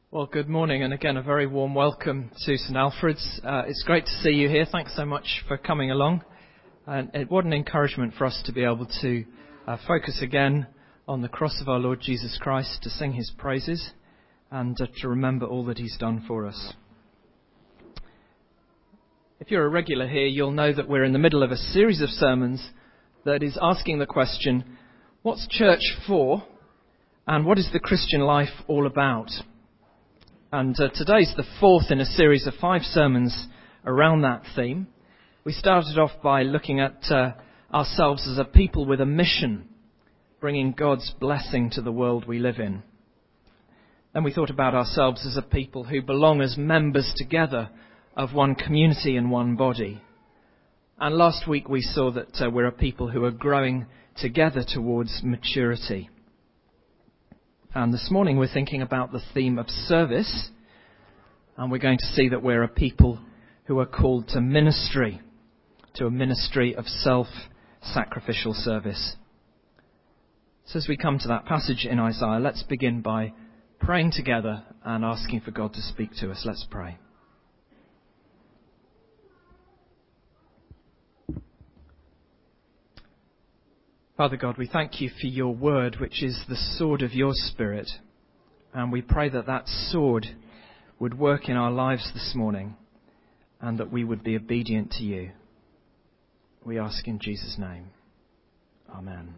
Well, good morning, and again, a very warm welcome to St Alfred's. It's great to see you here. Thanks so much for coming along. And what an encouragement for us to be able to focus again on the cross of our Lord Jesus Christ, to sing his praises, and to remember all that he's done for us. If you're a regular here, you'll know that we're in the middle of a series of sermons that is asking the question, what's church for, and what is the Christian life all about? And today's the fourth in a series of 5 sermons around that theme. We started off by looking at ourselves as a people with a mission, bringing God's blessing to the world we live in. Then we thought about ourselves as a people who belong as members together of one community and one body. And last week we saw that we're a people who are growing together towards maturity. And this morning we're thinking about the theme of service, and we're going to see that we're a people who are called to ministry, to a ministry of self-sacrificial service. So as we come to that passage in Isaiah, let's begin by praying together and asking for God to speak to us. Let's pray. Father God, we thank you for your word, which is the sword of your Spirit. And we pray that that sword would work in our lives this morning and that we would be obedient to you. We ask in Jesus' name. Amen.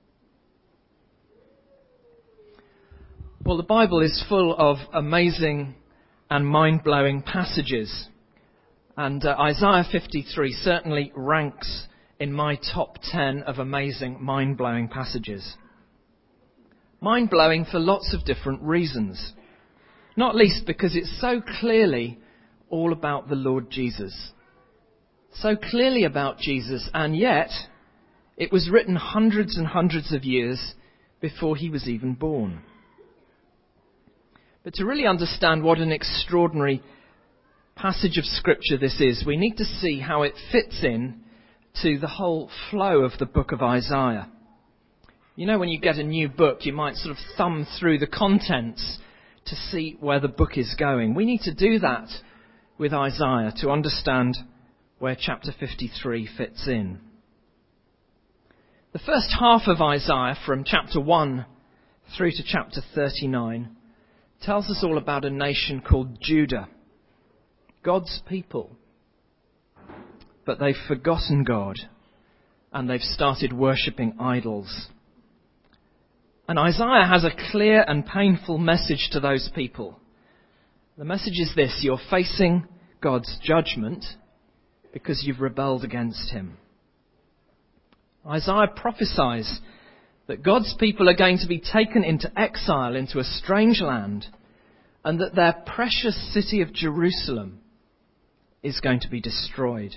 Well, the Bible is full of amazing and mind-blowing passages. And Isaiah 53 certainly ranks in my top 10 of amazing, mind-blowing passages. Mind-blowing for lots of different reasons. Not least because it's so clearly all about the Lord Jesus. So clearly about Jesus, and yet it was written hundreds and hundreds of years before he was even born. But to really understand what an extraordinary passage of Scripture this is, we need to see how it fits in to the whole flow of the book of Isaiah. You know, when you get a new book, you might sort of thumb through the contents to see where the book is going. We need to do that with Isaiah to understand where chapter 53 fits in. The first half of Isaiah, from chapter 1 through to chapter 39, tells us all about a nation called Judah, God's people. But they've forgotten God, and they've started worshipping idols. And Isaiah has a clear and painful message to those people. The message is this: you're facing God's judgment because you've rebelled against him. Isaiah prophesies that God's people are going to be taken into exile into a strange land, and that their precious city of Jerusalem is going to be destroyed.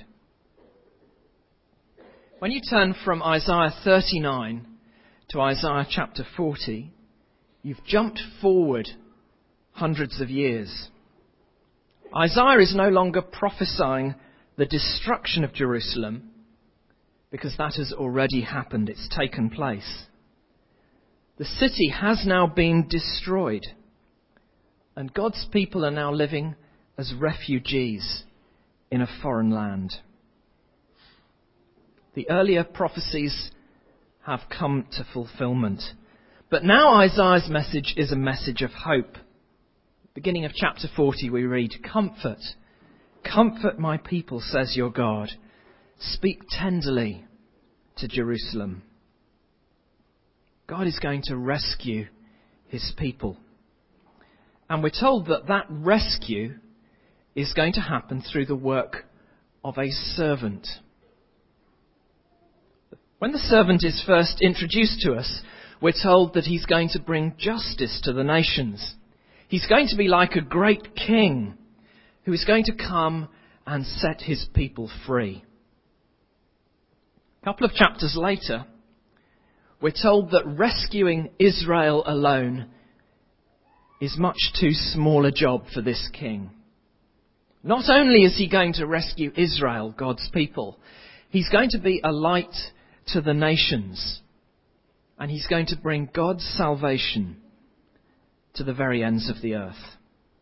When you turn from Isaiah 39 to Isaiah chapter 40, you've jumped forward hundreds of years. Isaiah is no longer prophesying the destruction of Jerusalem, because that has already happened. It's taken place. The city has now been destroyed, and God's people are now living as refugees in a foreign land. The earlier prophecies have come to fulfillment. But now Isaiah's message is a message of hope. Beginning of chapter 40 we read, "Comfort, comfort my people, says your God. Speak tenderly to Jerusalem." God is going to rescue his people. And we're told that that rescue is going to happen through the work of a servant. When the servant is first introduced to us, we're told that he's going to bring justice to the nations. He's going to be like a great king who is going to come and set his people free. A couple of chapters later, we're told that rescuing Israel alone is much too small a job for this king. Not only is he going to rescue Israel, God's people, he's going to be a light to the nations, and he's going to bring God's salvation to the very ends of the earth.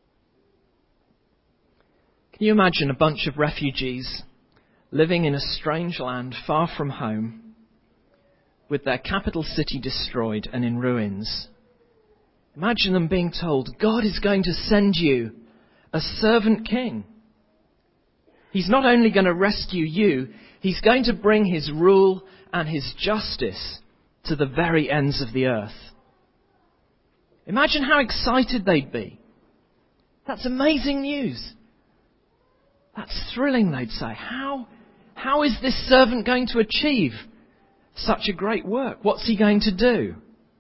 You imagine a bunch of refugees living in a strange land far from home, with their capital city destroyed and in ruins. Imagine them being told, God is going to send you a servant king. He's not only going to rescue you, he's going to bring his rule and his justice to the very ends of the earth. Imagine how excited they'd be. That's amazing news. That's thrilling, they'd say. How is this servant going to achieve such a great work? What's he going to do?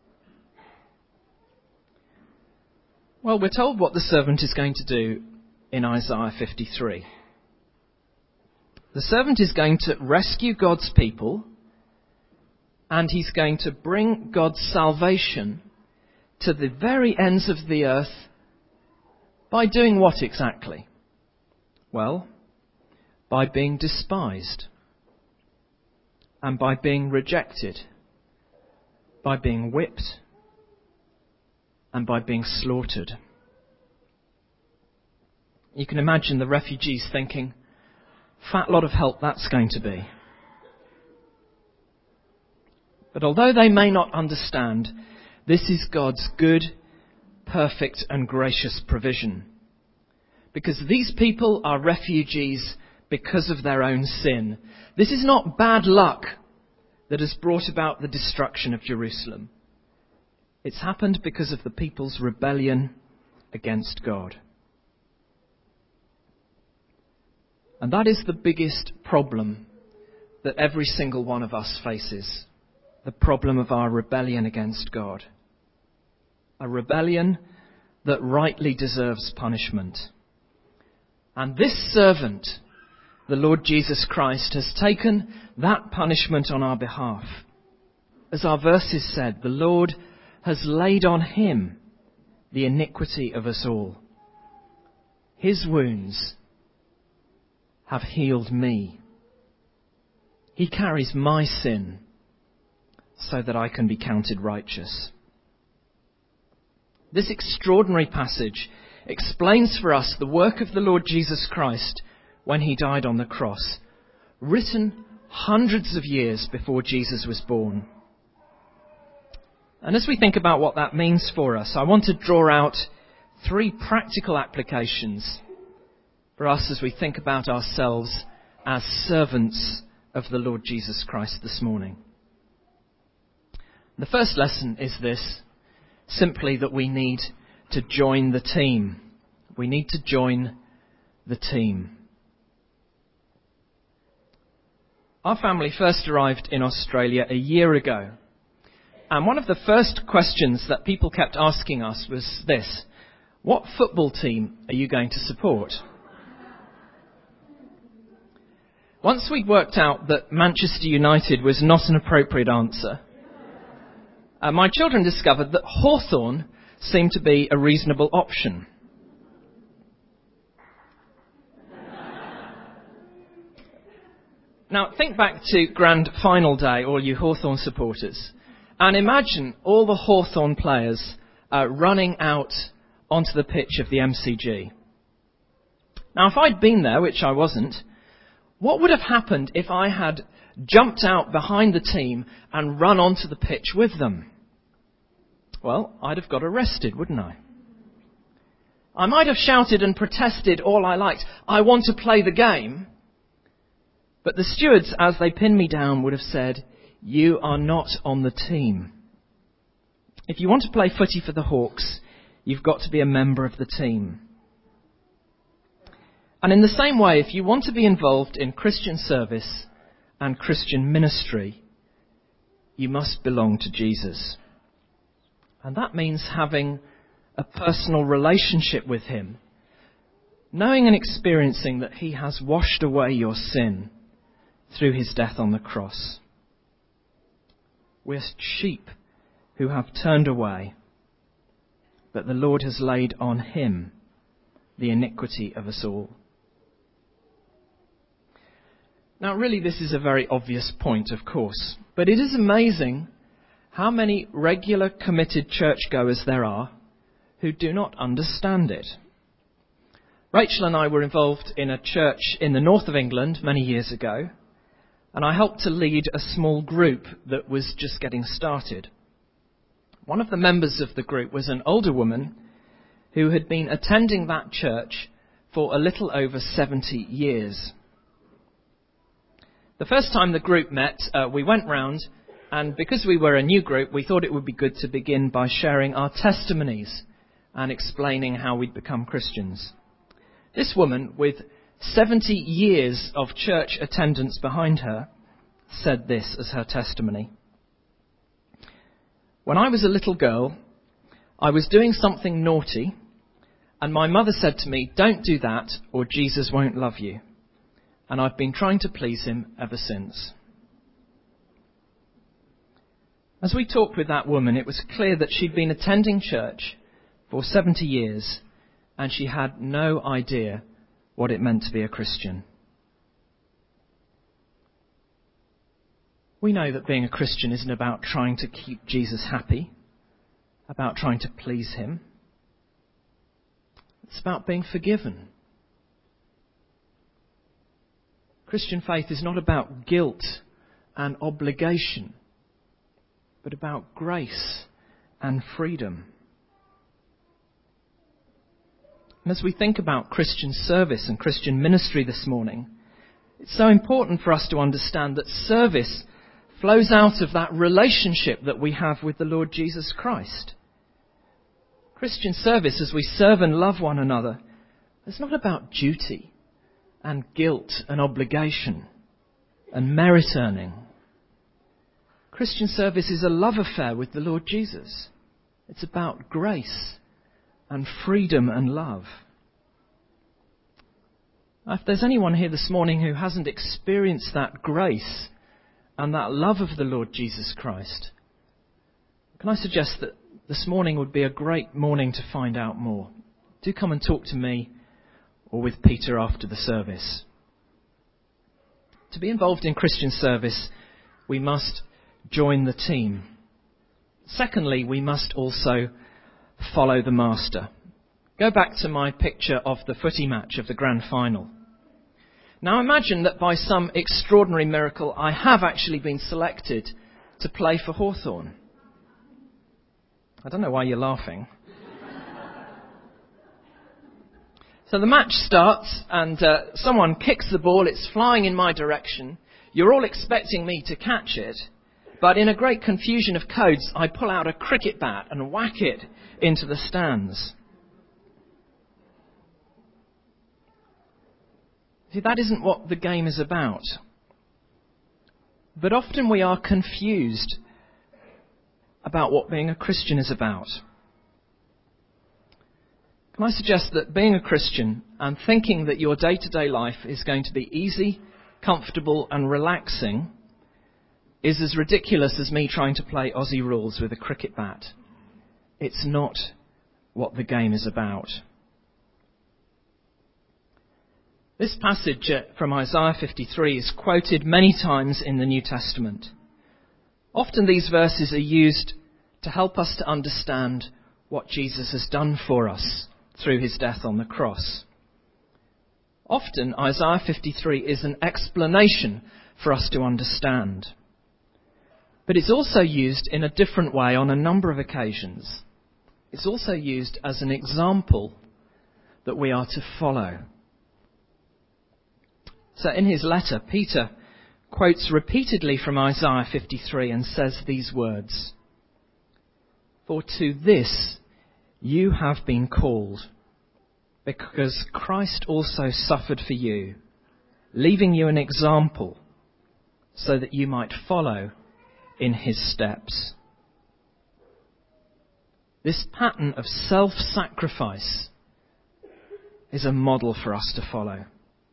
Well, we're told what the servant is going to do in Isaiah 53. The servant is going to rescue God's people, and he's going to bring God's salvation to the very ends of the earth by doing what exactly? Well, by being despised, and by being rejected, by being whipped, and by being slaughtered. You can imagine the refugees thinking, fat lot of help that's going to be. But although they may not understand, this is God's good, perfect and gracious provision. Because these people are refugees because of their own sin. This is not bad luck that has brought about the destruction of Jerusalem. It's happened because of the people's rebellion against God. And that is the biggest problem that every single one of us faces. The problem of our rebellion against God. A rebellion that rightly deserves punishment. And this servant, the Lord Jesus Christ, has taken that punishment on our behalf. As our verses said, the Lord has laid on him the iniquity of us all. His wounds have healed me. He carries my sin so that I can be counted righteous. This extraordinary passage explains for us the work of the Lord Jesus Christ when he died on the cross, written hundreds of years before Jesus was born. And as we think about what that means for us, I want to draw out 3 practical applications for us as we think about ourselves as servants of the Lord Jesus Christ this morning. The first lesson is this, simply that we need to join the team. We need to join the team. Our family first arrived in Australia a year ago. And one of the first questions that people kept asking us was this: what football team are you going to support? Once we'd worked out that Manchester United was not an appropriate answer, my children discovered that Hawthorn seemed to be a reasonable option. Now, think back to Grand Final Day, all you Hawthorn supporters, and imagine all the Hawthorn players running out onto the pitch of the MCG. Now, if I'd been there, which I wasn't, what would have happened if I had jumped out behind the team and run onto the pitch with them? Well, I'd have got arrested, wouldn't I? I might have shouted and protested all I liked. I want to play the game. But the stewards, as they pinned me down, would have said, you are not on the team. If you want to play footy for the Hawks, you've got to be a member of the team. And in the same way, if you want to be involved in Christian service and Christian ministry, you must belong to Jesus. And that means having a personal relationship with him, knowing and experiencing that he has washed away your sin through his death on the cross. We're sheep who have turned away, but the Lord has laid on him the iniquity of us all. Now, really, this is a very obvious point, of course, but it is amazing how many regular, committed churchgoers there are who do not understand it. Rachel and I were involved in a church in the north of England many years ago, and I helped to lead a small group that was just getting started. One of the members of the group was an older woman who had been attending that church for a little over 70 years. The first time the group met, we went round, and because we were a new group, we thought it would be good to begin by sharing our testimonies and explaining how we'd become Christians. This woman, with 70 years of church attendance behind her, said this as her testimony. When I was a little girl, I was doing something naughty, and my mother said to me, "Don't do that or Jesus won't love you." And I've been trying to please him ever since. As we talked with that woman, it was clear that she'd been attending church for 70 years, and she had no idea what it meant to be a Christian. We know that being a Christian isn't about trying to keep Jesus happy, about trying to please him. It's about being forgiven. Christian faith is not about guilt and obligation, but about grace and freedom. And as we think about Christian service and Christian ministry this morning, it's so important for us to understand that service flows out of that relationship that we have with the Lord Jesus Christ. Christian service, as we serve and love one another, is not about duty and guilt and obligation and merit earning. Christian service is a love affair with the Lord Jesus. It's about grace and freedom and love. If there's anyone here this morning who hasn't experienced that grace and that love of the Lord Jesus Christ, can I suggest that this morning would be a great morning to find out more? Do come and talk to me or with Peter after the service. To be involved in Christian service, we must join the team. Secondly, we must also follow the master. Go back to my picture of the footy match of the grand final. Now imagine that by some extraordinary miracle I have actually been selected to play for Hawthorn. I don't know why you're laughing. So the match starts and someone kicks the ball, it's flying in my direction. You're all expecting me to catch it, but in a great confusion of codes I pull out a cricket bat and whack it into the stands. See, that isn't what the game is about. But often we are confused about what being a Christian is about. Can I suggest that being a Christian and thinking that your day-to-day life is going to be easy, comfortable and relaxing is as ridiculous as me trying to play Aussie rules with a cricket bat. It's not what the game is about. This passage from Isaiah 53 is quoted many times in the New Testament. Often these verses are used to help us to understand what Jesus has done for us through his death on the cross. Often Isaiah 53 is an explanation for us to understand. But it's also used in a different way on a number of occasions. It's also used as an example that we are to follow. So in his letter, Peter quotes repeatedly from Isaiah 53 and says these words, "For to this you have been called, because Christ also suffered for you, leaving you an example, so that you might follow in his steps." This pattern of self-sacrifice is a model for us to follow.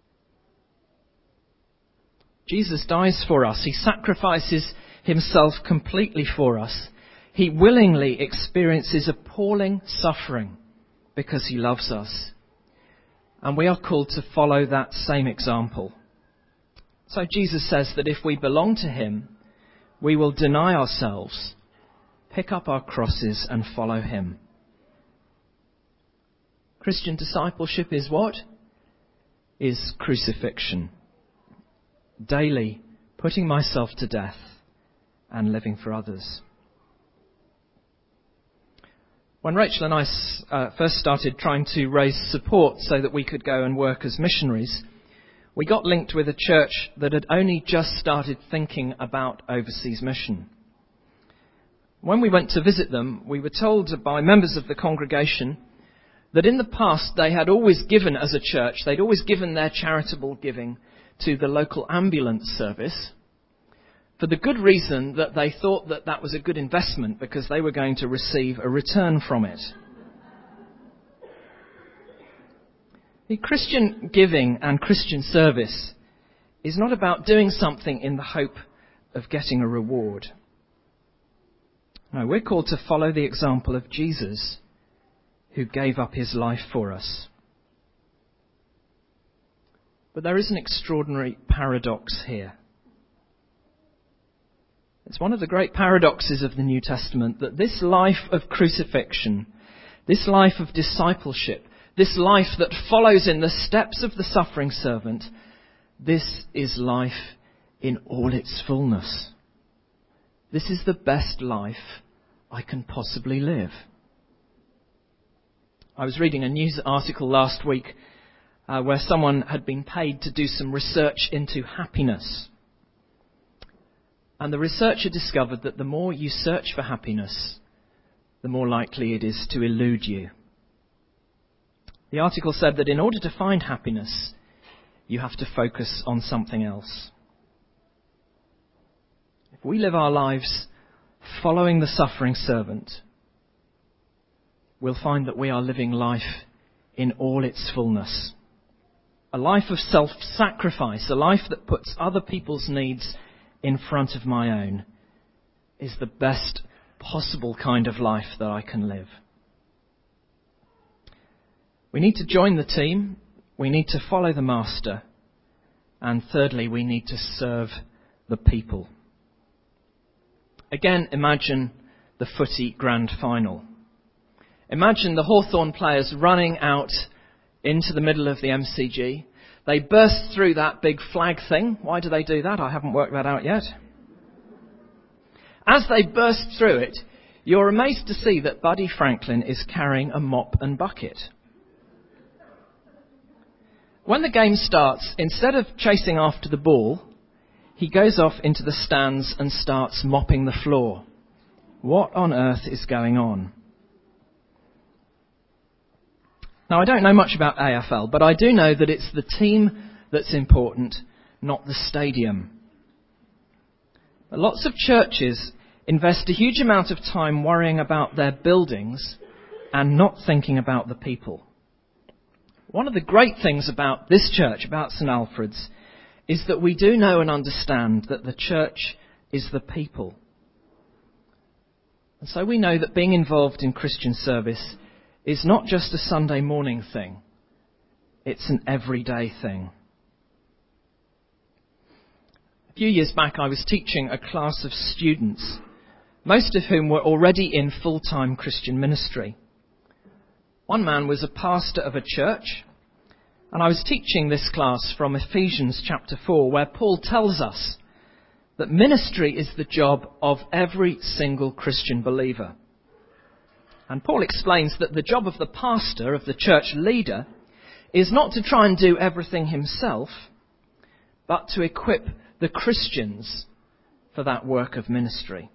Jesus dies for us. He sacrifices himself completely for us. He willingly experiences appalling suffering because he loves us. And we are called to follow that same example. So Jesus says that if we belong to him, we will deny ourselves, pick up our crosses and follow him. Christian discipleship is what? Is crucifixion. Daily putting myself to death and living for others. When Rachel and I first started trying to raise support so that we could go and work as missionaries, we got linked with a church that had only just started thinking about overseas mission. When we went to visit them, we were told by members of the congregation that in the past they had always given as a church, they'd always given their charitable giving to the local ambulance service for the good reason that they thought that that was a good investment because they were going to receive a return from it. The Christian giving and Christian service is not about doing something in the hope of getting a reward. No, we're called to follow the example of Jesus, who gave up his life for us. But there is an extraordinary paradox here. It's one of the great paradoxes of the New Testament that this life of crucifixion, this life of discipleship, this life that follows in the steps of the suffering servant, this is life in all its fullness. This is the best life I can possibly live. I was reading a news article last week where someone had been paid to do some research into happiness. And the researcher discovered that the more you search for happiness, the more likely it is to elude you. The article said that in order to find happiness, you have to focus on something else. If we live our lives following the suffering servant, we'll find that we are living life in all its fullness. A life of self-sacrifice, a life that puts other people's needs in front of my own, is the best possible kind of life that I can live. We need to join the team, we need to follow the master, and thirdly, we need to serve the people. Again, imagine the footy grand final. Imagine the Hawthorn players running out into the middle of the MCG. They burst through that big flag thing. Why do they do that? I haven't worked that out yet. As they burst through it, you're amazed to see that Buddy Franklin is carrying a mop and bucket. When the game starts, instead of chasing after the ball, he goes off into the stands and starts mopping the floor. What on earth is going on? Now, I don't know much about AFL, but I do know that it's the team that's important, not the stadium. But lots of churches invest a huge amount of time worrying about their buildings and not thinking about the people. One of the great things about this church, about St Alfred's, is that we do know and understand that the church is the people. And so we know that being involved in Christian service is not just a Sunday morning thing. It's an everyday thing. A few years back, I was teaching a class of students, most of whom were already in full-time Christian ministry. One man was a pastor of a church, and I was teaching this class from Ephesians chapter 4, where Paul tells us that ministry is the job of every single Christian believer. And Paul explains that the job of the pastor, of the church leader, is not to try and do everything himself, but to equip the Christians for that work of ministry.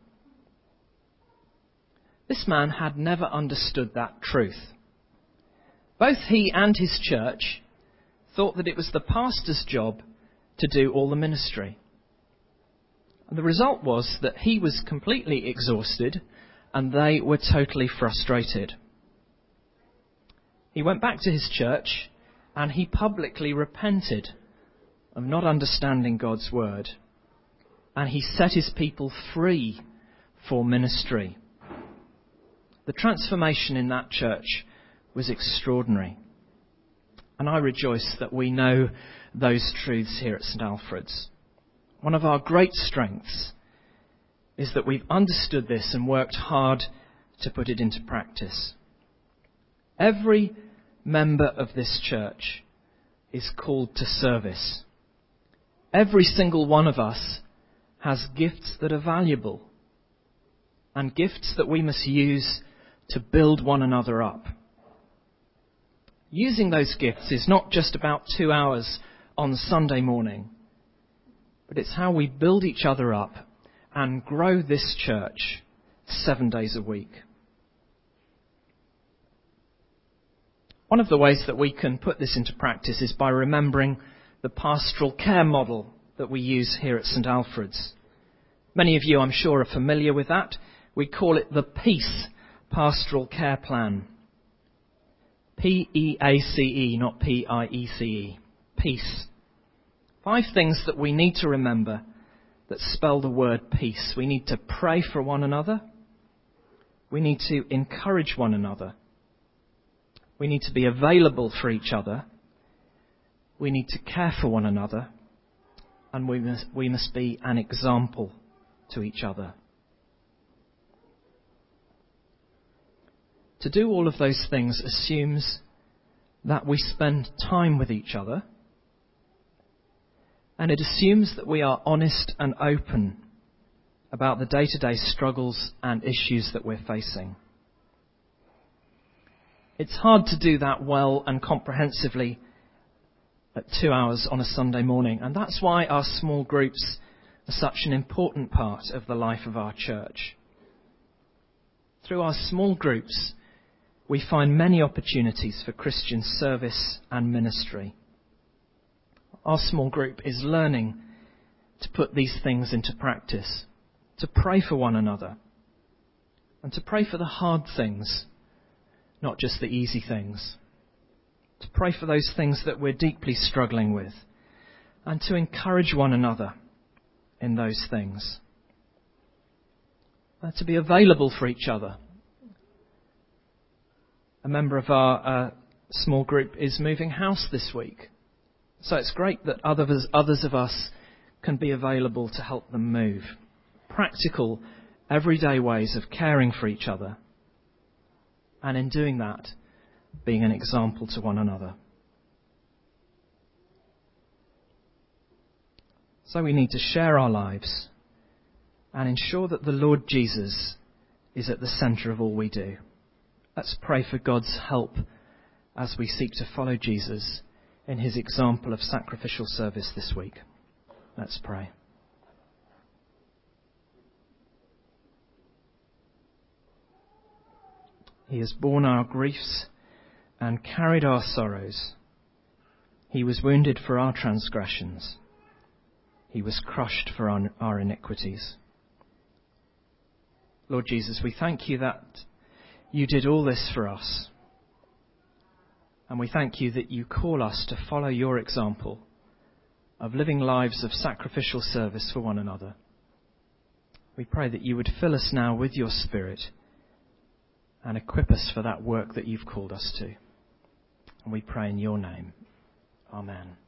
This man had never understood that truth. Both he and his church thought that it was the pastor's job to do all the ministry. And the result was that he was completely exhausted and they were totally frustrated. He went back to his church and he publicly repented of not understanding God's word. And he set his people free for ministry. The transformation in that church was extraordinary. And I rejoice that we know those truths here at St Alfred's. One of our great strengths is that we've understood this and worked hard to put it into practice. Every member of this church is called to service. Every single one of us has gifts that are valuable and gifts that we must use to build one another up. Using those gifts is not just about 2 hours on Sunday morning, but it's how we build each other up and grow this church 7 days a week. One of the ways that we can put this into practice is by remembering the pastoral care model that we use here at St Alfred's. Many of you, I'm sure, are familiar with that. We call it the PEACE Pastoral Care Plan. P-E-A-C-E, not P-I-E-C-E. Peace. 5 things that we need to remember that spell the word peace. We need to pray for one another. We need to encourage one another. We need to be available for each other. We need to care for one another. And we must be an example to each other. To do all of those things assumes that we spend time with each other, and it assumes that we are honest and open about the day-to-day struggles and issues that we're facing. It's hard to do that well and comprehensively at 2 hours on a Sunday morning, and that's why our small groups are such an important part of the life of our church. Through our small groups, we find many opportunities for Christian service and ministry. Our small group is learning to put these things into practice, to pray for one another, and to pray for the hard things, not just the easy things. To pray for those things that we're deeply struggling with, and to encourage one another in those things. To be available for each other. A member of our small group is moving house this week. So it's great that others of us can be available to help them move. Practical, everyday ways of caring for each other. And in doing that, being an example to one another. So we need to share our lives and ensure that the Lord Jesus is at the centre of all we do. Let's pray for God's help as we seek to follow Jesus in his example of sacrificial service this week. Let's pray. He has borne our griefs and carried our sorrows. He was wounded for our transgressions. He was crushed for our iniquities. Lord Jesus, we thank you that you did all this for us. And we thank you that you call us to follow your example of living lives of sacrificial service for one another. We pray that you would fill us now with your Spirit and equip us for that work that you've called us to. And we pray in your name. Amen.